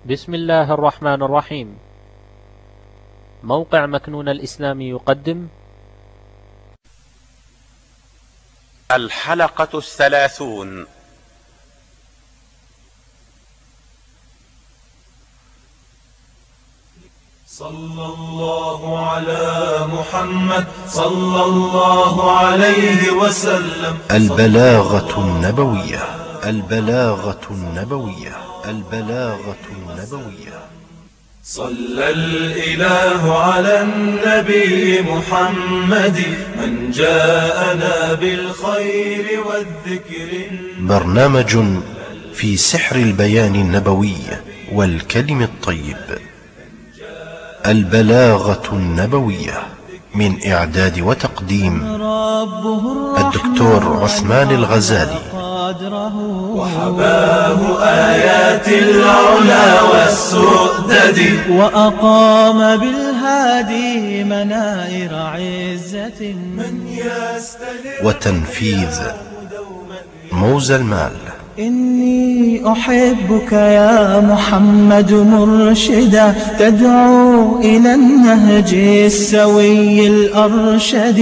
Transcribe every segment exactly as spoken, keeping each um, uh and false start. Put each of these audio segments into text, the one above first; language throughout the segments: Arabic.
بسم الله الرحمن الرحيم. موقع مكنون الإسلامي يقدم الحلقة الثلاثون. صلى الله على محمد صلى الله عليه وسلم. البلاغة النبوية البلاغة النبوية البلاغة النبوية. صلى الإله على النبي محمد من جاءنا بالخير والذكر. برنامج في سحر البيان النبوي والكلم الطيب. البلاغة النبوية، من إعداد وتقديم الدكتور عثمان الغزالي. وحباه آيات العلا والسؤدد، وأقام بالهادي منائر عزة من يستلم وتنفيذ موزى المال. إني أحبك يا محمد مرشدا، تدعو إلى النهج السوي الأرشد.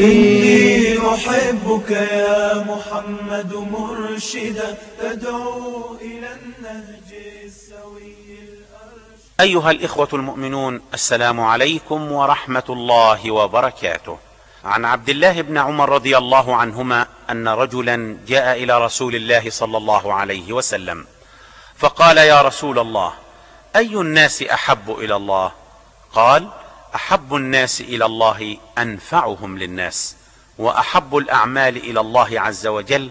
إني أحبك يا محمد مرشدا، تدعو إلى النهج السوي الأرشد. أيها الإخوة المؤمنون، السلام عليكم ورحمة الله وبركاته. عن عبد الله بن عمر رضي الله عنهما أن رجلا جاء إلى رسول الله صلى الله عليه وسلم فقال: يا رسول الله، أي الناس أحب إلى الله؟ قال: أحب الناس إلى الله أنفعهم للناس، وأحب الأعمال إلى الله عز وجل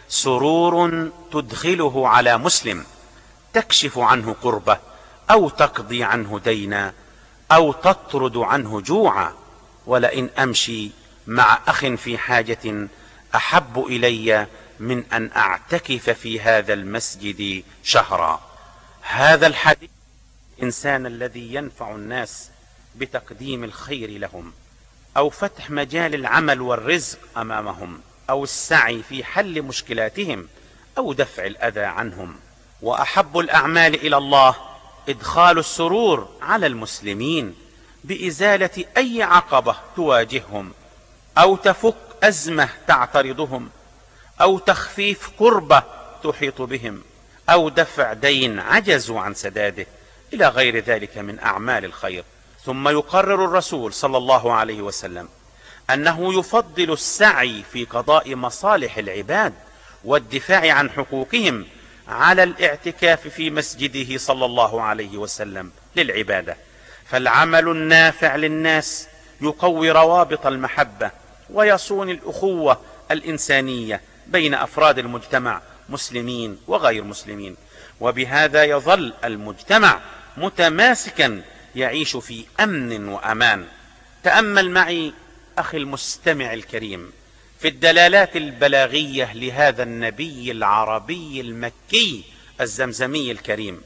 سرور تدخله على مسلم، تكشف عنه كربة، أو تقضي عنه دينا، أو تطرد عنه جوعا. ولئن أمشي مع أخ في حاجة أحب إلي من أن أعتكف في هذا المسجد شهرا. هذا الحديث الإنسان الذي ينفع الناس بتقديم الخير لهم، أو فتح مجال العمل والرزق أمامهم، أو السعي في حل مشكلاتهم، أو دفع الأذى عنهم. وأحب الأعمال إلى الله إدخال السرور على المسلمين بإزالة أي عقبة تواجههم، أو تفك أزمة تعترضهم، أو تخفيف كربة تحيط بهم، أو دفع دين عجزوا عن سداده، إلى غير ذلك من أعمال الخير. ثم يقرر الرسول صلى الله عليه وسلم أنه يفضل السعي في قضاء مصالح العباد والدفاع عن حقوقهم على الاعتكاف في مسجده صلى الله عليه وسلم للعبادة. فالعمل النافع للناس يقوي روابط المحبة، ويصون الأخوة الإنسانية بين أفراد المجتمع، مسلمين وغير مسلمين، وبهذا يظل المجتمع متماسكا يعيش في أمن وأمان. تأمل معي أخي المستمع الكريم في الدلالات البلاغية لهذا النبي العربي المكي الزمزمي الكريم،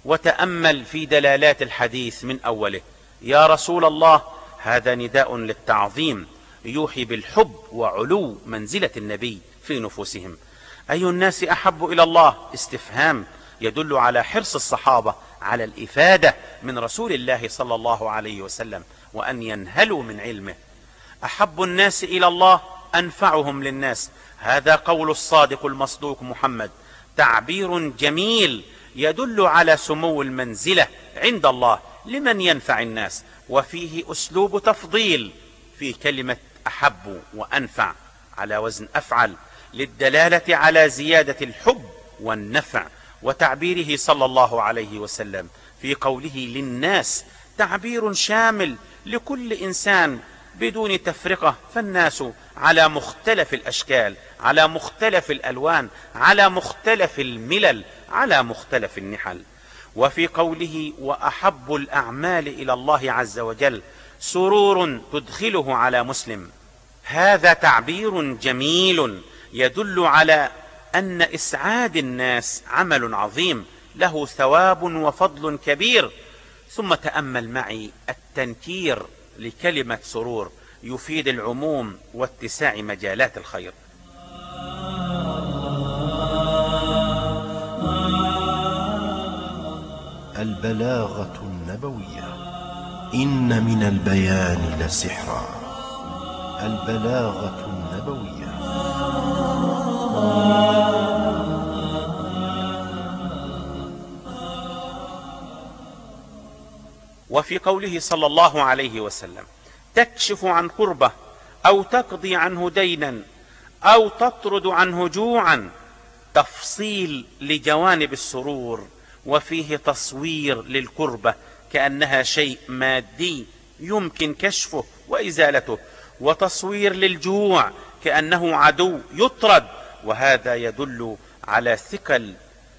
وتأمل في دلالات الحديث من أوله. يا رسول الله، هذا نداء للتعظيم يوحي بالحب وعلو منزلة النبي في نفوسهم. أي الناس أحب إلى الله؟ استفهام يدل على حرص الصحابة على الإفادة من رسول الله صلى الله عليه وسلم، وأن ينهلوا من علمه. أحب الناس إلى الله أنفعهم للناس، هذا قول الصادق المصدوق محمد، تعبير جميل يدل على سمو المنزلة عند الله لمن ينفع الناس، وفيه أسلوب تفضيل في كلمة أحب وأنفع على وزن أفعل، للدلالة على زيادة الحب والنفع. وتعبيره صلى الله عليه وسلم في قوله للناس تعبير شامل لكل إنسان بدون تفرقة، فالناس على مختلف الأشكال، على مختلف الألوان، على مختلف الملل، على مختلف النحل. وفي قوله وأحب الأعمال إلى الله عز وجل سرور تدخله على مسلم، هذا تعبير جميل يدل على أن إسعاد الناس عمل عظيم له ثواب وفضل كبير. ثم تأمل معي التنكير لكلمة سرور، يفيد العموم واتساع مجالات الخير. البلاغة النبوية. إن من البيان لسحرا. البلاغة النبوية. وفي قوله صلى الله عليه وسلم: تكشف عن كربة أو تقضي عنه دينا أو تطرد عنه جوعا، تفصيل لجوانب السرور، وفيه تصوير للكربة كأنها شيء مادي يمكن كشفه وإزالته، وتصوير للجوع كأنه عدو يطرد، وهذا يدل على ثقل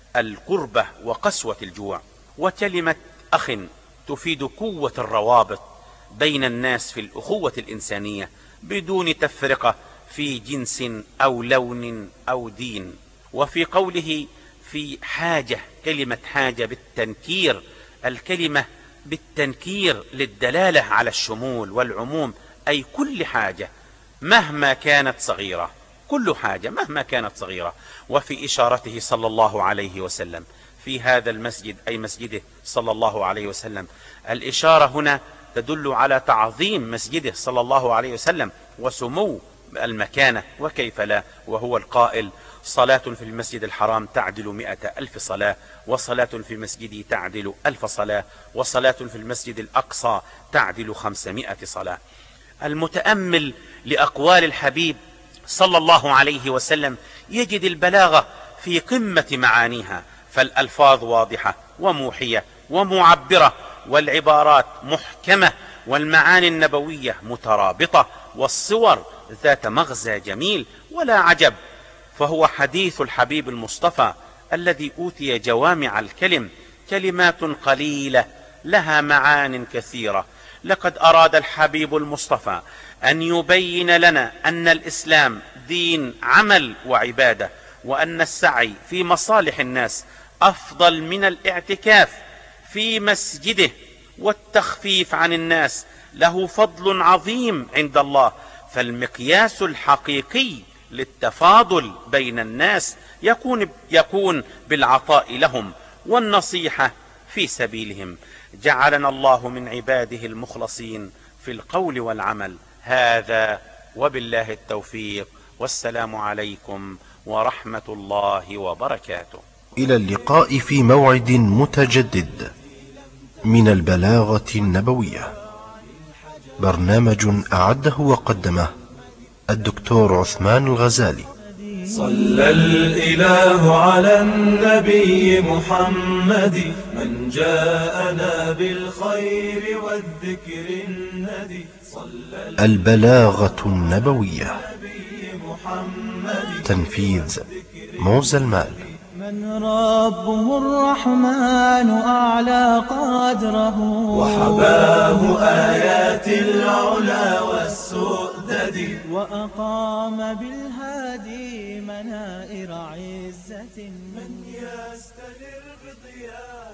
الكربة وقسوة الجوع. وكلمة أخ تفيد قوة الروابط بين الناس في الأخوة الإنسانية بدون تفرقة في جنس أو لون أو دين. وفي قوله في حاجة، كلمة حاجة بالتنكير، الكلمة بالتنكير للدلالة على الشمول والعموم، أي كل حاجة مهما كانت صغيرة، كل حاجة مهما كانت صغيرة. وفي إشارته صلى الله عليه وسلم في هذا المسجد، أي مسجده صلى الله عليه وسلم، الإشارة هنا تدل على تعظيم مسجده صلى الله عليه وسلم وسمو المكانة، وكيف لا، وهو القائل: صلاة في المسجد الحرام تعدل مئة ألف صلاة، وصلاة في مسجدي تعدل ألف صلاة، وصلاة في المسجد الأقصى تعدل خمسمائة صلاة. المتأمل لأقوال الحبيب صلى الله عليه وسلم يجد البلاغة في قمة معانيها، فالألفاظ واضحة وموحية ومعبرة، والعبارات محكمة، والمعاني النبوية مترابطة، والصور ذات مغزى جميل. ولا عجب، فهو حديث الحبيب المصطفى الذي أوتي جوامع الكلم، كلمات قليلة لها معان كثيرة. لقد أراد الحبيب المصطفى أن يبين لنا أن الإسلام دين عمل وعبادة، وأن السعي في مصالح الناس أفضل من الاعتكاف في مسجده، والتخفيف عن الناس له فضل عظيم عند الله. فالمقياس الحقيقي للتفاضل بين الناس يكون يكون بالعطاء لهم والنصيحة في سبيلهم. جعلنا الله من عباده المخلصين في القول والعمل. هذا وبالله التوفيق، والسلام عليكم ورحمة الله وبركاته. إلى اللقاء في موعد متجدد من البلاغة النبوية، برنامج أعده وقدمه الدكتور عثمان الغزالي. صلى الإله على النبي محمد من جاءنا بالخير والذكر الندي. البلاغة النبوية، تنفيذ موزى المال. من ربه الرحمن أعلى قدره، وحباه آيات العلا والسؤدد، وأقام بالهادي منائر عزة. من يستنر بضياء